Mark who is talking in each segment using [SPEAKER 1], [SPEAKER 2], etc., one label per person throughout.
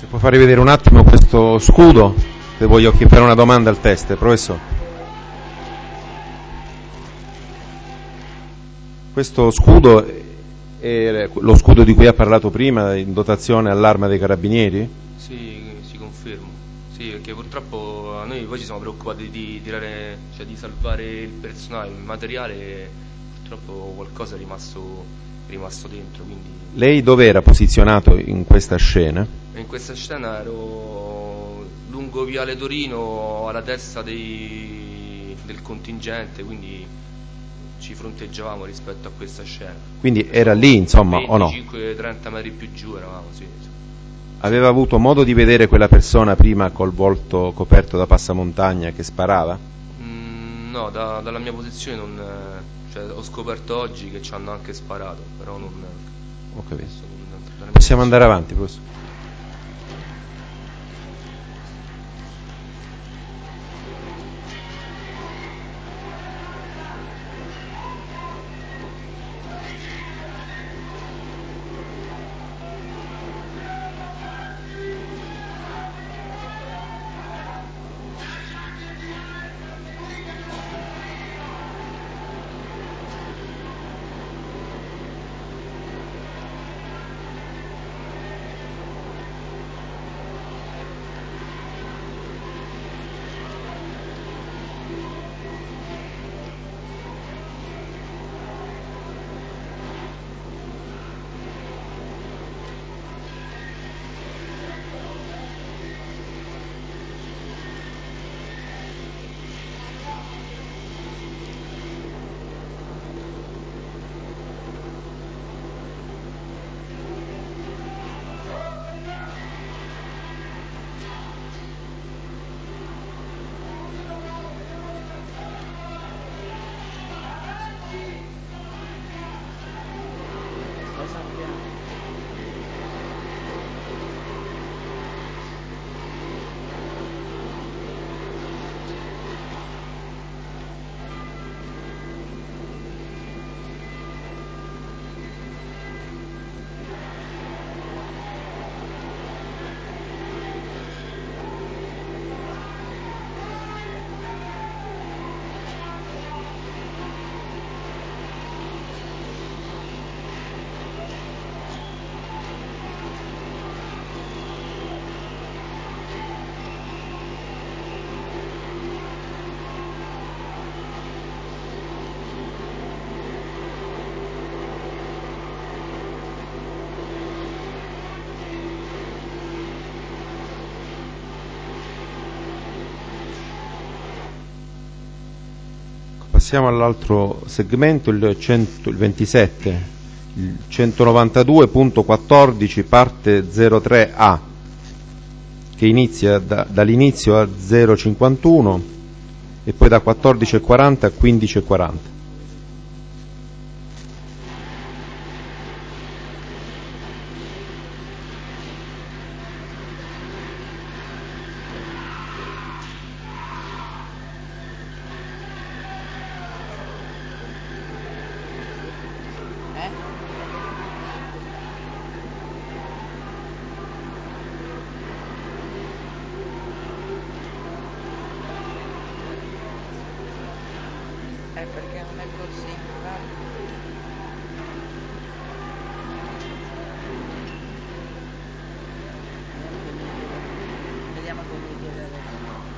[SPEAKER 1] Se può fare vedere un attimo questo scudo, se voglio fare una domanda al test, professore. Questo scudo è lo scudo di cui ha parlato prima, in dotazione all'Arma dei Carabinieri?
[SPEAKER 2] Sì, si conferma. Sì, perché purtroppo a noi poi ci siamo preoccupati di salvare il personale, il materiale, purtroppo qualcosa è rimasto dentro. Quindi...
[SPEAKER 1] Lei dove era posizionato in questa scena?
[SPEAKER 2] In questa scena ero lungo Viale Torino, alla testa del contingente, quindi ci fronteggiavamo rispetto a questa scena.
[SPEAKER 1] Quindi era lì, insomma,
[SPEAKER 2] 25,
[SPEAKER 1] o no?
[SPEAKER 2] 30 metri più giù eravamo, sì.
[SPEAKER 1] Aveva avuto modo di vedere quella persona prima col volto coperto da passamontagna che sparava?
[SPEAKER 2] No, dalla mia posizione ho scoperto oggi che ci hanno anche sparato, però non...
[SPEAKER 1] Ho capito. Possiamo andare avanti, professore? Passiamo all'altro segmento, il 27, il 192.14 parte 03A, che inizia dall'inizio a 0,51 e poi da 14,40 a 15,40.
[SPEAKER 3] Perché non è possibile. Vediamo che mi chiede adesso.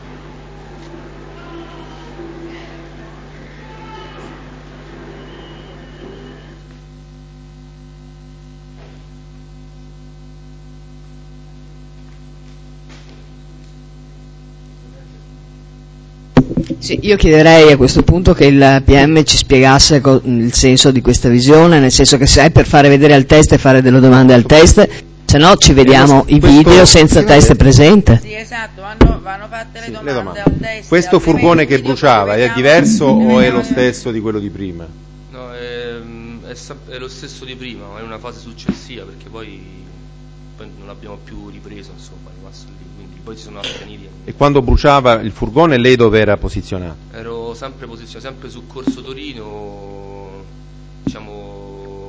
[SPEAKER 4] Sì, io chiederei a questo punto che il PM ci spiegasse il senso di questa visione, nel senso che se è per fare vedere al test e fare delle domande al test, se no ci vediamo i video senza test presente.
[SPEAKER 3] Sì, esatto, vanno fatte le domande al test.
[SPEAKER 1] Questo furgone che bruciava è diverso o è lo stesso di quello di prima?
[SPEAKER 2] No, è lo stesso di prima, è una fase successiva, perché poi non l'abbiamo più ripreso, insomma, è rimasto lì, quindi poi ci sono avvenuti.
[SPEAKER 1] E quando bruciava il furgone lei dove era posizionato?
[SPEAKER 2] Ero sempre posizionato, sempre su Corso Torino, diciamo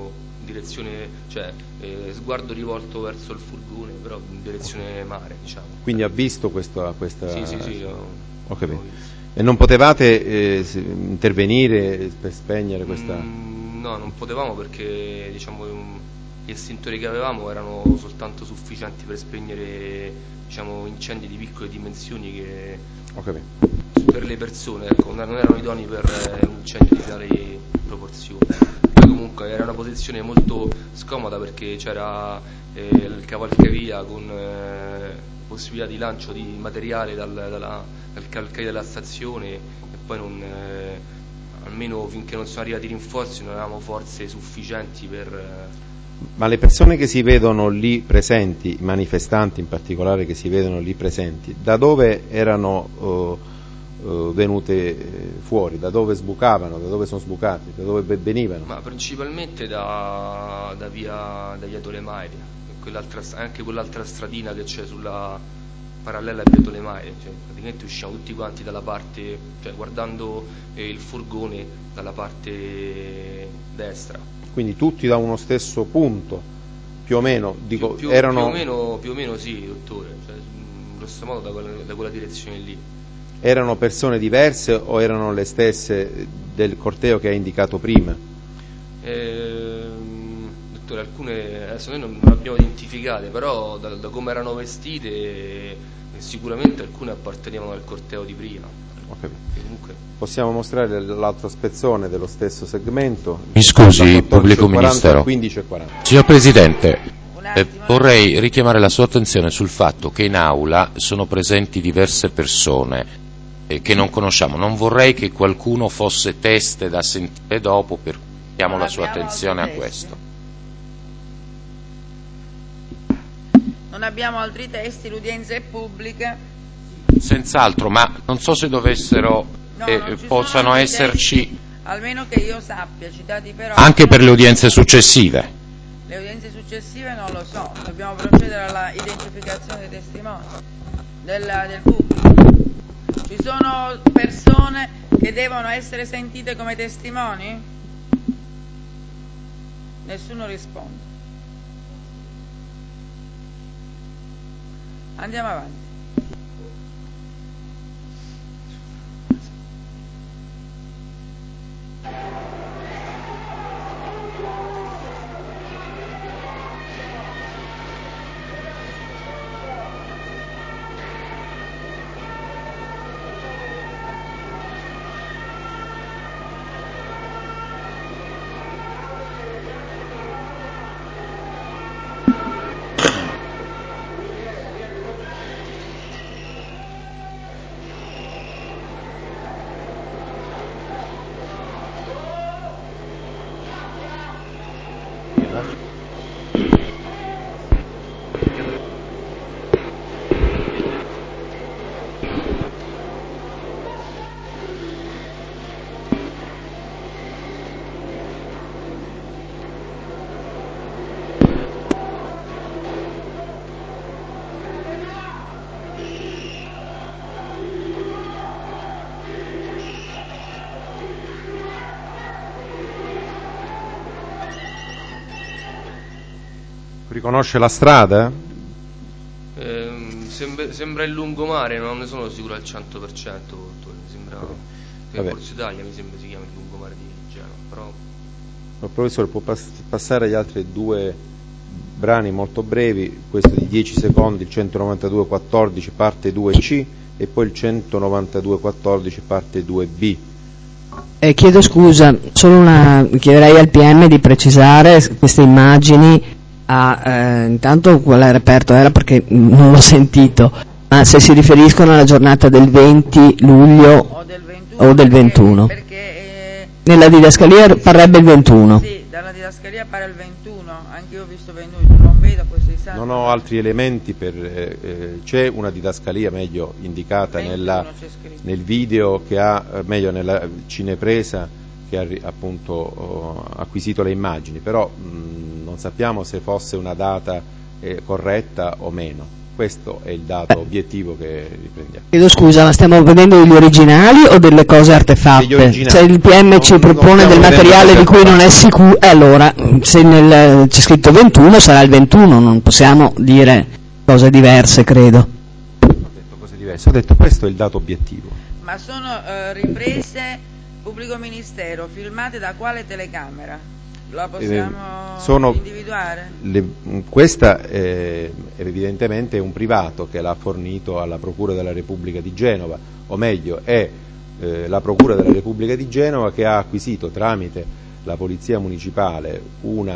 [SPEAKER 2] direzione, cioè sguardo rivolto verso il furgone, però in direzione mare, diciamo.
[SPEAKER 1] Quindi ha visto questa...
[SPEAKER 2] Sì,
[SPEAKER 1] ho capito. E non potevate intervenire per spegnere questa...
[SPEAKER 2] No, non potevamo, perché diciamo gli estintori che avevamo erano soltanto sufficienti per spegnere, diciamo, incendi di piccole dimensioni che per le persone, ecco, non erano idonei per un incendio di tali proporzioni. Poi comunque era una posizione molto scomoda, perché c'era il cavalcavia con possibilità di lancio di materiale dal cavalcavia della stazione, e poi almeno finché non sono arrivati i rinforzi non avevamo forze sufficienti per...
[SPEAKER 1] Ma le persone che si vedono lì presenti, i manifestanti in particolare che si vedono lì presenti, da dove erano venute fuori, da dove sbucavano, da dove sono sbucati, da dove venivano?
[SPEAKER 2] Ma principalmente da via Tolemaide, anche quell'altra stradina che c'è sulla parallela a via Tolemaide, cioè praticamente usciamo tutti quanti dalla parte, cioè guardando il furgone dalla parte destra.
[SPEAKER 1] Quindi tutti da uno stesso punto, più o meno, dico,
[SPEAKER 2] erano... Più o meno sì, dottore, cioè, in grosso modo da quella direzione lì.
[SPEAKER 1] Erano persone diverse o erano le stesse del corteo che ha indicato prima?
[SPEAKER 2] Dottore, alcune adesso noi non le abbiamo identificate, però da come erano vestite sicuramente alcune appartenevano al corteo di prima.
[SPEAKER 1] Comunque... Possiamo mostrare l'altro spezzone dello stesso segmento.
[SPEAKER 5] Mi scusi, pubblico ministero.
[SPEAKER 1] 15:40.
[SPEAKER 5] Signor Presidente, vorrei richiamare la sua attenzione sul fatto che in aula sono presenti diverse persone che non conosciamo. Non vorrei che qualcuno fosse teste da sentire dopo, per cui chiamo la sua attenzione a questo.
[SPEAKER 3] Non abbiamo altri testi, l'udienza è pubblica.
[SPEAKER 5] Senz'altro, ma non so se dovessero possano esserci testi,
[SPEAKER 3] almeno che io sappia, citati però
[SPEAKER 5] anche per le udienze successive.
[SPEAKER 3] Le udienze successive non lo so, dobbiamo procedere alla identificazione dei testimoni del pubblico. Ci sono persone che devono essere sentite come testimoni? Nessuno risponde. Andiamo avanti.
[SPEAKER 1] Riconosce la strada?
[SPEAKER 2] Sembra il lungomare, non ne sono sicuro al 100%, dottore. Mi sembra che Forza Italia mi sembra si chiama il lungomare di Genova, però...
[SPEAKER 1] Il professore può passare agli altri due brani molto brevi, questo di 10 secondi, il 192.14 parte 2C e poi il 192.14 parte 2B.
[SPEAKER 4] Chiedo scusa, chiederei al PM di precisare queste immagini. Intanto quale reperto era, perché non l'ho sentito, ma se si riferiscono alla giornata del 20 luglio o del 21,
[SPEAKER 3] perché
[SPEAKER 4] nella didascalia parrebbe il 21.
[SPEAKER 3] Sì, dalla didascalia pare il 21, anche io ho visto 21, non vedo questo istante.
[SPEAKER 1] Non ho altri elementi c'è una didascalia meglio indicata nel video che ha, meglio nella cinepresa che ha appunto acquisito le immagini, però non sappiamo se fosse una data corretta o meno. Questo è il dato obiettivo che riprendiamo.
[SPEAKER 4] Chiedo scusa, ma stiamo vedendo degli originali o delle cose artefatte? Se il PM ci propone del materiale di cui non è sicuro, allora se c'è scritto 21 sarà il 21, non possiamo dire cose diverse, credo.
[SPEAKER 1] Non ho detto cose diverse, ho detto questo è il dato obiettivo.
[SPEAKER 3] Ma sono riprese pubblico ministero, filmate da quale telecamera? La possiamo individuare?
[SPEAKER 1] Questa evidentemente è un privato che l'ha fornito alla Procura della Repubblica di Genova, o meglio è la Procura della Repubblica di Genova che ha acquisito tramite la Polizia Municipale un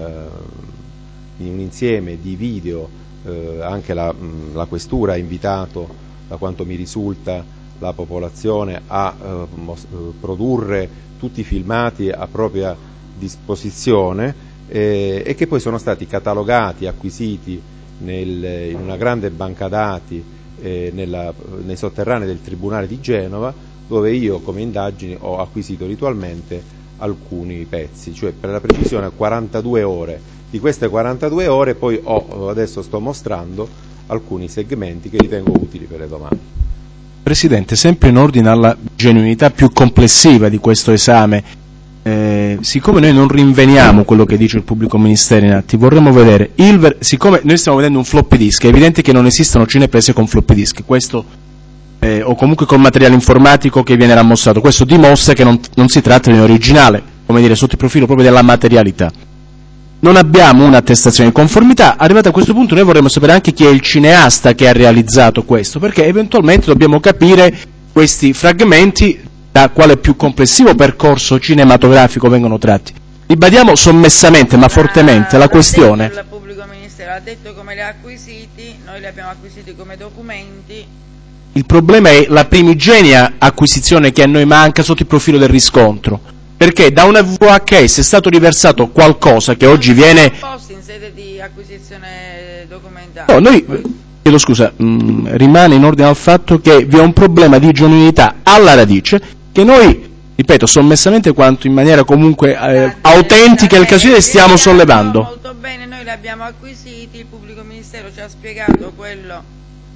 [SPEAKER 1] insieme di video, anche la Questura ha invitato, da quanto mi risulta, la popolazione a produrre tutti i filmati a propria disposizione e che poi sono stati catalogati, acquisiti in una grande banca dati nei sotterranei del Tribunale di Genova, dove io come indagini ho acquisito ritualmente alcuni pezzi, cioè per la precisione 42 ore. Di queste 42 ore poi adesso sto mostrando alcuni segmenti che ritengo utili per le domande.
[SPEAKER 6] Presidente, sempre in ordine alla genuinità più complessiva di questo esame, siccome noi non rinveniamo quello che dice il pubblico ministero in atti, vorremmo vedere siccome noi stiamo vedendo un floppy disk, è evidente che non esistono cineprese con floppy disk, questo o comunque con materiale informatico che viene mostrato, questo dimostra che non si tratta di un originale, come dire, sotto il profilo proprio della materialità. Non abbiamo un'attestazione di conformità. Arrivato a questo punto noi vorremmo sapere anche chi è il cineasta che ha realizzato questo, perché eventualmente dobbiamo capire questi fragmenti da quale più complessivo percorso cinematografico vengono tratti. Ribadiamo sommessamente ma fortemente la questione.
[SPEAKER 3] Il pubblico ministero ha detto come li ha acquisiti, noi li abbiamo acquisiti come documenti.
[SPEAKER 6] Il problema è la primigenia acquisizione che a noi manca sotto il profilo del riscontro, perché da una VHS è stato riversato qualcosa che oggi viene
[SPEAKER 3] posti in sede di acquisizione documentale.
[SPEAKER 6] No, noi chiedo scusa, rimane in ordine al fatto che vi è un problema di genuinità alla radice che noi, ripeto, sommessamente quanto in maniera comunque autentica e occasionale stiamo sollevando.
[SPEAKER 3] Molto bene, noi li abbiamo acquisiti, il pubblico ministero ci ha spiegato quello.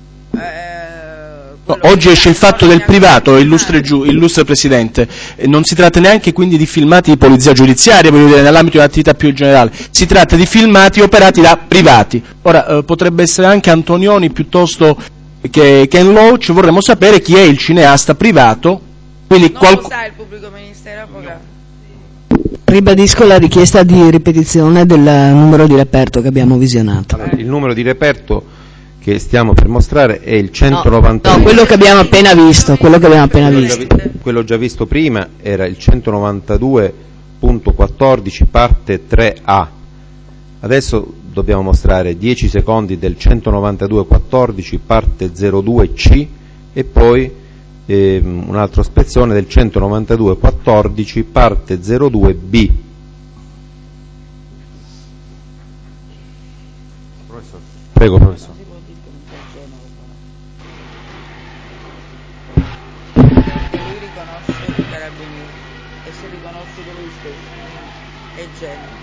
[SPEAKER 6] Oggi esce il fatto del privato, illustre Presidente, non si tratta neanche quindi di filmati di polizia giudiziaria, voglio dire, nell'ambito di un'attività più generale, si tratta di filmati operati da privati. Ora, potrebbe essere anche Antonioni piuttosto che Ken Loach, vorremmo sapere chi è il cineasta privato. Quindi
[SPEAKER 3] non lo sa il pubblico ministero, avvocato.
[SPEAKER 4] Ribadisco la richiesta di ripetizione del numero di reperto che abbiamo visionato.
[SPEAKER 1] Allora, il numero di reperto che stiamo per mostrare è il 192.
[SPEAKER 4] No, quello che abbiamo appena visto,
[SPEAKER 1] quello già visto prima era il 192.14 parte 3A. Adesso dobbiamo mostrare 10 secondi del 192.14 parte 02C e poi un altro spezzone del 192.14 parte 02B. Prego, professore.
[SPEAKER 3] Lui riconosce i carabinieri e si riconosce per lui stesso, è genio.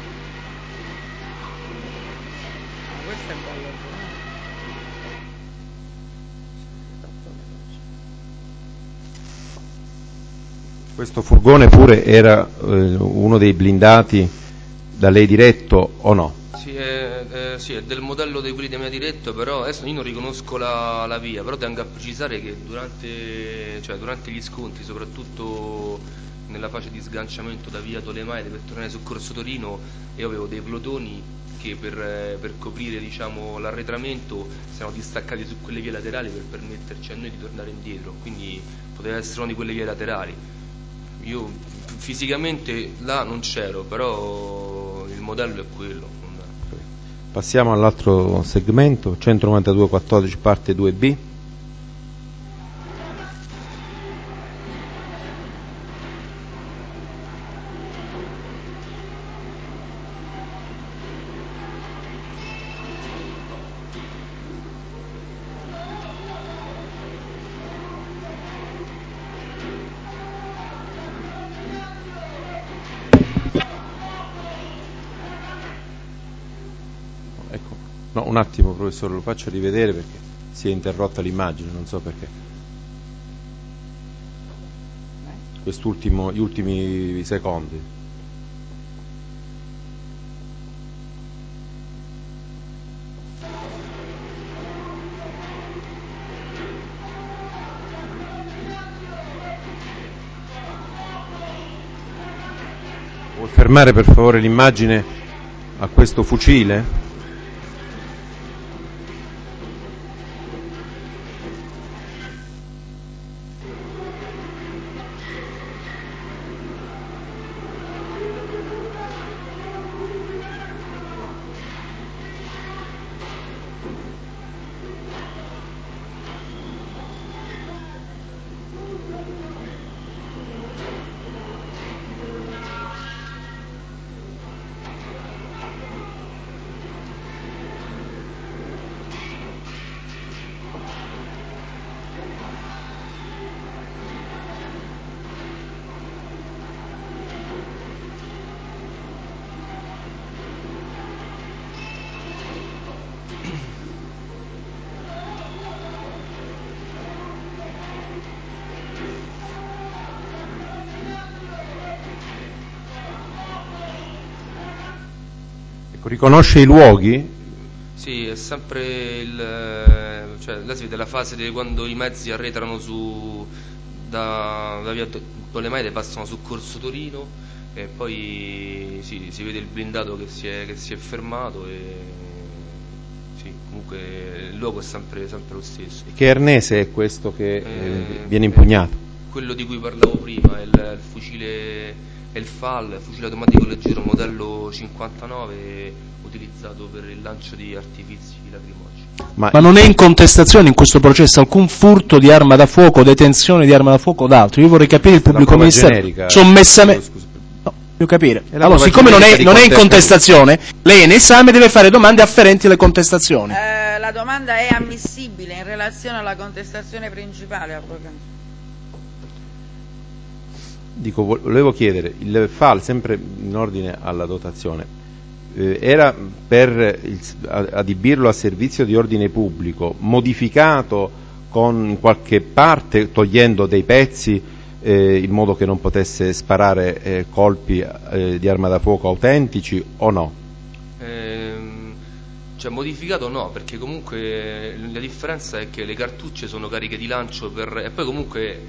[SPEAKER 3] Ma questo è bello.
[SPEAKER 1] Questo furgone pure era uno dei blindati da lei diretto o no?
[SPEAKER 2] Sì, è del modello di quelli da me diretto, però adesso io non riconosco la via, però tengo a precisare che durante gli scontri, soprattutto nella fase di sganciamento da via Tolemaide per tornare su Corso Torino, io avevo dei plotoni che per coprire, diciamo, l'arretramento si erano distaccati su quelle vie laterali per permetterci a noi di tornare indietro, quindi poteva essere una di quelle vie laterali. Io fisicamente là non c'ero, però il modello è quello.
[SPEAKER 1] Passiamo all'altro segmento, 192.14 parte 2B. No, un attimo professore, lo faccio rivedere perché si è interrotta l'immagine, non so perché. Gli ultimi secondi. Vuoi fermare per favore l'immagine a questo fucile? Riconosce i luoghi?
[SPEAKER 2] Sì, è sempre cioè là si vede la fase di quando i mezzi arretrano da via Tolemaide, passano su Corso Torino e poi sì, si vede il blindato che si è fermato e sì, comunque il luogo è sempre lo stesso.
[SPEAKER 1] E che arnese è questo che viene impugnato?
[SPEAKER 2] Quello di cui parlavo prima, è il fucile, è il FAL, fucile automatico leggero modello 59, utilizzato per il lancio di artifizi lacrimogeni.
[SPEAKER 6] Ma non è in contestazione in questo processo alcun furto di arma da fuoco, detenzione di arma da fuoco o d'altro? Io vorrei capire il pubblico ministero sommessamente. No, devo capire. Allora, siccome non è in contestazione, lei in esame deve fare domande afferenti alle contestazioni.
[SPEAKER 3] La domanda è ammissibile in relazione alla contestazione principale, avvocato.
[SPEAKER 1] Dico, volevo chiedere, il FAL, sempre in ordine alla dotazione, era per adibirlo a servizio di ordine pubblico, modificato con qualche parte, togliendo dei pezzi in modo che non potesse sparare colpi di arma da fuoco autentici o no?
[SPEAKER 2] Cioè modificato no, perché comunque la differenza è che le cartucce sono cariche di lancio e poi comunque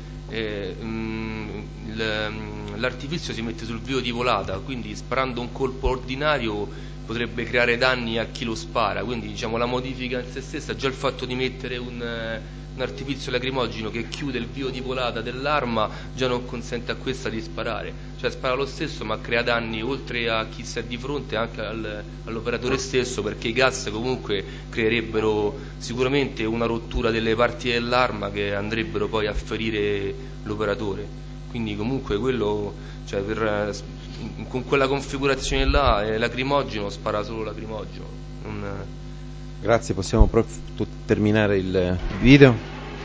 [SPEAKER 2] l'artifizio si mette sul vio di volata, quindi sparando un colpo ordinario potrebbe creare danni a chi lo spara, quindi diciamo la modifica in se stessa, già il fatto di mettere un artifizio lacrimogeno che chiude il vio di volata dell'arma già non consente a questa di sparare, cioè spara lo stesso ma crea danni oltre a chi sta di fronte anche all'operatore stesso, perché i gas comunque creerebbero sicuramente una rottura delle parti dell'arma che andrebbero poi a ferire l'operatore, quindi comunque quello, cioè con quella configurazione là lacrimogeno spara solo lacrimogeno.
[SPEAKER 1] Grazie, possiamo terminare il video?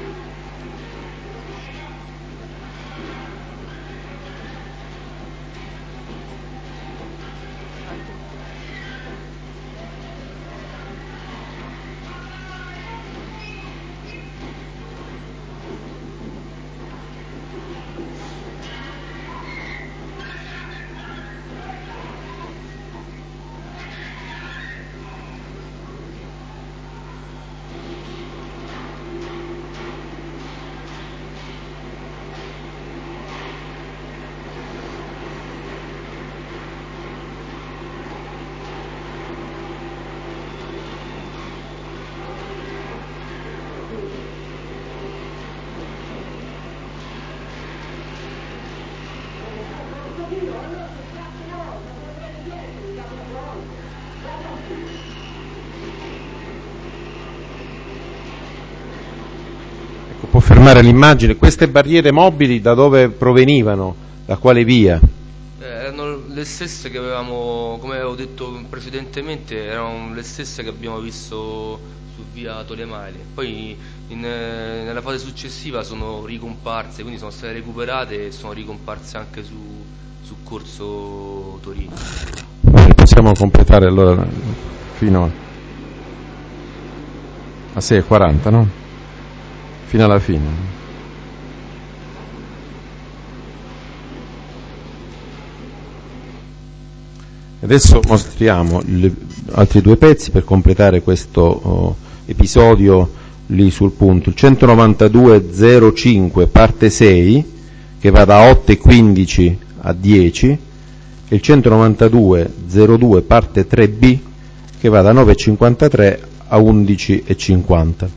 [SPEAKER 1] Può fermare l'immagine. Queste barriere mobili da dove provenivano? Da quale via?
[SPEAKER 2] Erano le stesse che avevamo, come avevo detto precedentemente, erano le stesse che abbiamo visto su via Tolemaide. Poi nella fase successiva sono ricomparse, quindi sono state recuperate e sono ricomparse anche su Corso Torino.
[SPEAKER 1] Possiamo completare allora fino a... A 6:40, no? Fino alla fine. Adesso mostriamo altri due pezzi per completare questo episodio lì sul punto. Il 192.05 parte 6 che va da 8:15 a 10 e il 192.02 parte 3B che va da 9:53 a 11:50.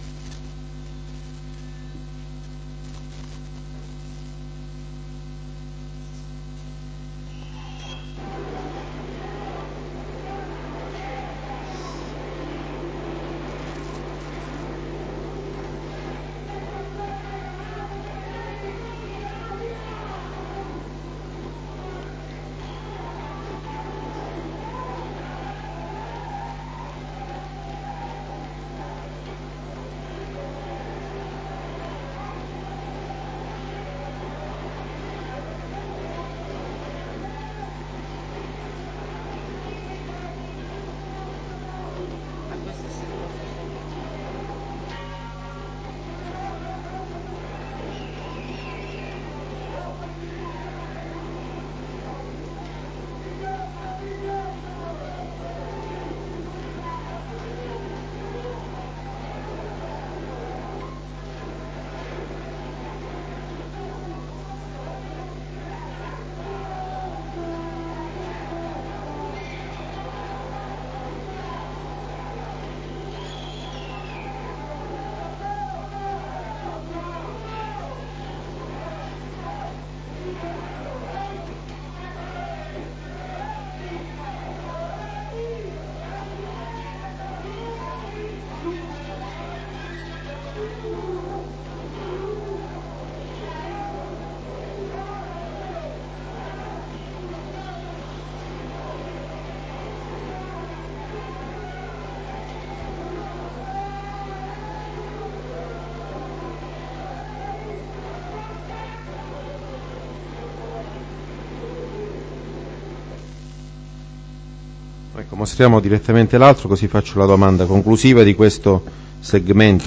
[SPEAKER 1] Ecco, mostriamo direttamente l'altro, così faccio la domanda conclusiva di questo segmento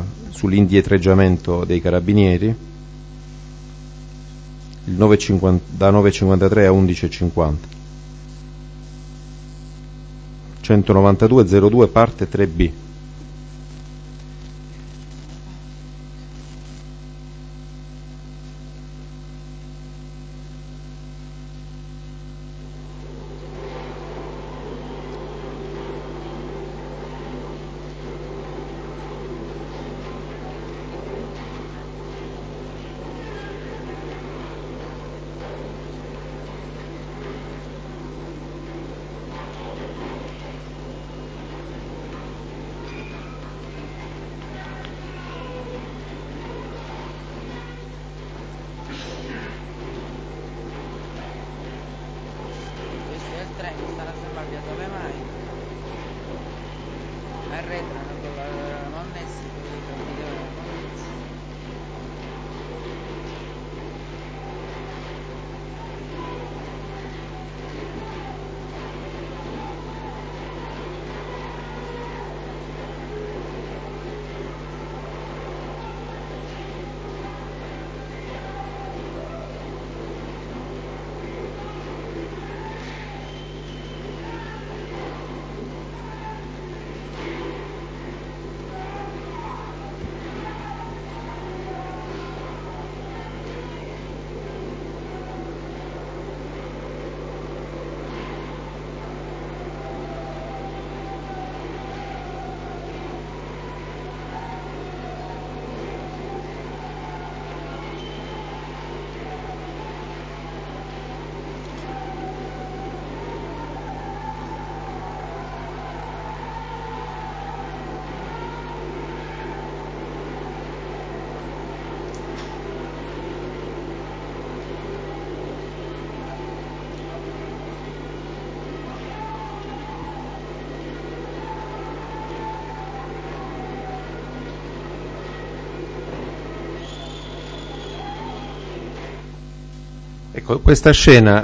[SPEAKER 1] sull'indietreggiamento dei carabinieri, il 9:50, da 9:53 a 11:50. 192.02 parte 3B. Ecco, questa scena,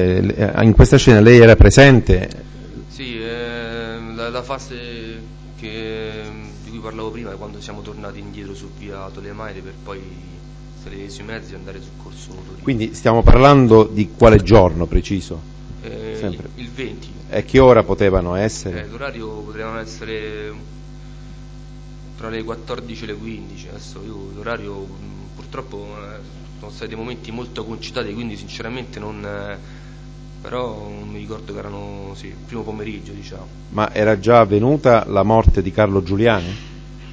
[SPEAKER 1] in questa scena lei era presente?
[SPEAKER 2] Sì, la fase di cui parlavo prima, quando siamo tornati indietro su via Tolemaide per poi salire sui mezzi e andare sul corso Torino.
[SPEAKER 1] Quindi stiamo parlando di quale giorno preciso?
[SPEAKER 2] Il 20.
[SPEAKER 1] E che ora potevano essere?
[SPEAKER 2] L'orario potevano essere tra le 14 e le 15. Adesso io l'orario purtroppo sono stati dei momenti molto concitati, quindi sinceramente però mi ricordo che erano il primo pomeriggio, diciamo.
[SPEAKER 1] Ma era già avvenuta la morte di Carlo Giuliani?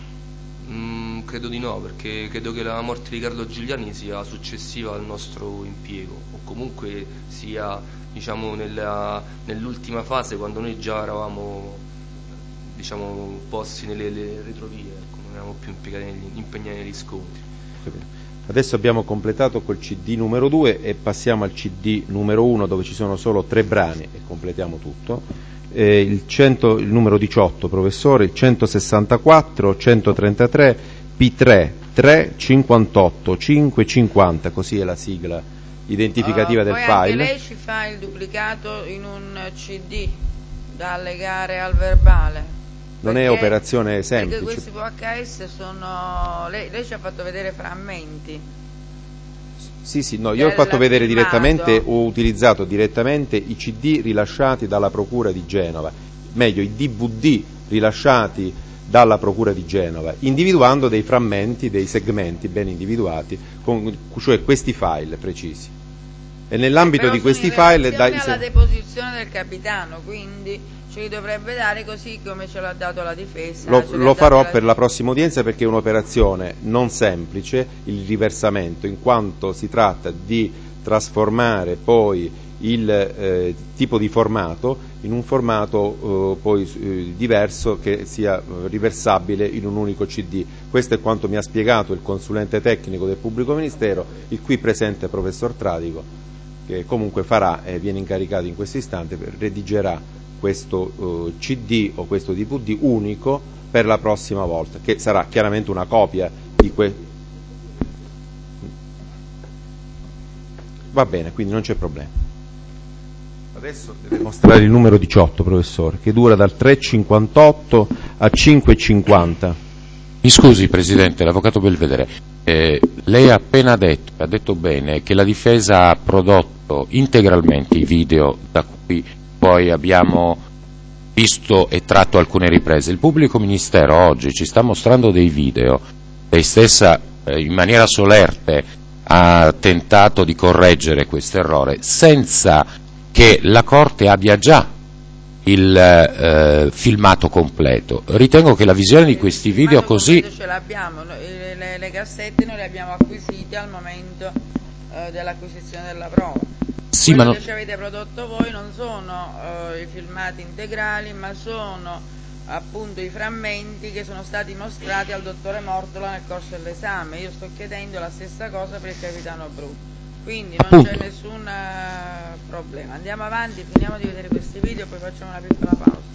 [SPEAKER 2] Credo di no, perché credo che la morte di Carlo Giuliani sia successiva al nostro impiego, o comunque sia, diciamo, nell'ultima fase, quando noi già eravamo, diciamo, posti nelle retrovie, ecco, non eravamo più impegnati negli scontri.
[SPEAKER 1] Adesso abbiamo completato col CD numero 2 e passiamo al CD numero 1, dove ci sono solo 3 brani e completiamo tutto. Il numero 18, professore, il 164, 133, P3, 3, 58, 5, 50, così è la sigla identificativa del
[SPEAKER 3] poi
[SPEAKER 1] file.
[SPEAKER 3] Anche lei ci fa il duplicato in un CD da allegare al verbale.
[SPEAKER 1] Non è operazione semplice.
[SPEAKER 3] Perché questi VHS sono... Lei ci ha fatto vedere frammenti.
[SPEAKER 1] Sì, no, io ho fatto vedere direttamente, ho utilizzato direttamente i CD rilasciati dalla Procura di Genova, meglio i DVD rilasciati dalla Procura di Genova, individuando dei frammenti, dei segmenti ben individuati, cioè questi file precisi. E nell'ambito di questi file...
[SPEAKER 3] alla deposizione del capitano, quindi ce li dovrebbe dare così come ce l'ha dato la difesa.
[SPEAKER 1] Lo farò per la prossima udienza, perché è un'operazione non semplice il riversamento, in quanto si tratta di trasformare poi il tipo di formato in un formato poi diverso, che sia riversabile in un unico CD. Questo è quanto mi ha spiegato il consulente tecnico del Pubblico Ministero, il qui presente professor Tradico, che comunque farà e viene incaricato in questo istante, redigerà questo CD o questo DVD unico per la prossima volta, che sarà chiaramente una copia di Va bene, quindi non c'è problema. Adesso deve mostrare il numero 18, professore, che dura dal 3,58 a 5,50.
[SPEAKER 5] Mi scusi, Presidente, l'Avvocato Belvedere, lei ha appena detto, ha detto bene, che la difesa ha prodotto integralmente i video da cui poi abbiamo visto e tratto alcune riprese. Il Pubblico Ministero oggi ci sta mostrando dei video, lei stessa in maniera solerte ha tentato di correggere questo errore, senza che la Corte abbia già il filmato completo. Ritengo che la visione di questi video così...
[SPEAKER 3] Ce l'abbiamo, le cassette noi le abbiamo acquisite al momento dell'acquisizione della prova.
[SPEAKER 5] Sì,
[SPEAKER 3] Quello che ci avete prodotto voi non sono i filmati integrali, ma sono appunto i frammenti che sono stati mostrati al dottore Mortola nel corso dell'esame. Io sto chiedendo la stessa cosa per il capitano Bru, quindi non c'è nessun problema. Andiamo avanti, finiamo di vedere questi video e poi facciamo una piccola pausa.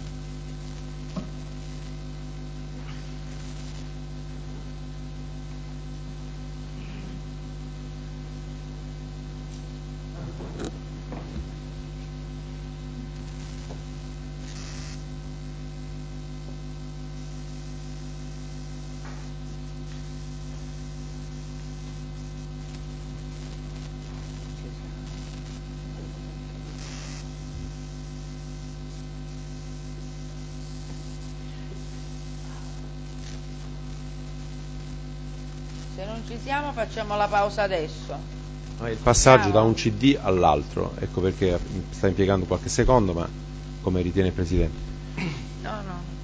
[SPEAKER 3] Se non ci siamo facciamo la pausa adesso.
[SPEAKER 1] Il passaggio da un CD all'altro, ecco perché sta impiegando qualche secondo, ma come ritiene il Presidente.
[SPEAKER 3] No.